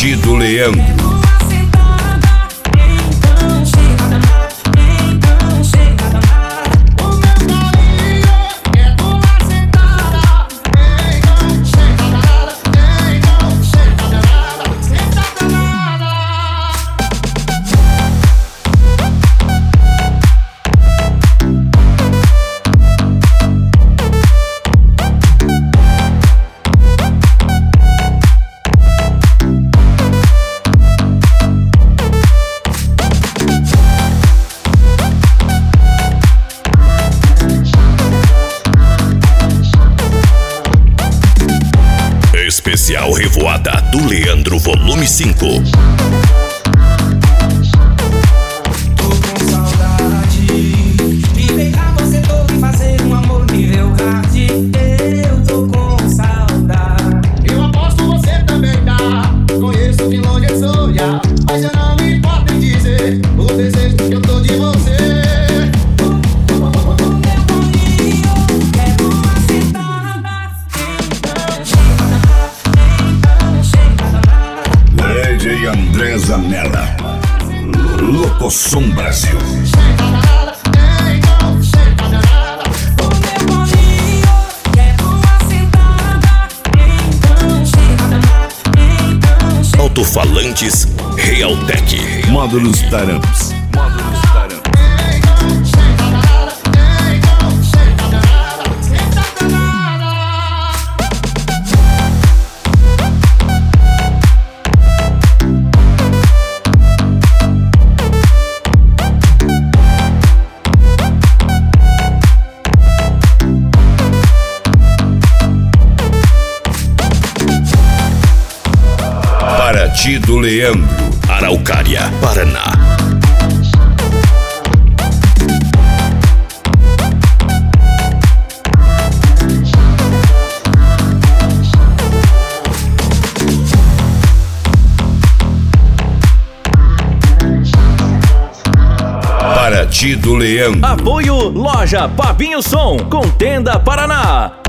Partido Leandro. Especial Revoada do Leandro, volume 5. Tô com saudade de pegar você todo e fazer um amor nível hard. Eu tô com saudade. Eu aposto você também tá. Conheço de longe a sonhar, mas eu não me importo em dizer o desejo que eu tô de você. DJ André Zanella, Locosom Brasil. Alto-falantes Realtek, módulos Taramps. Partido Leandro, Araucária, Paraná. Partido Leandro. Apoio Loja Papinho Som, Contenda, Paraná.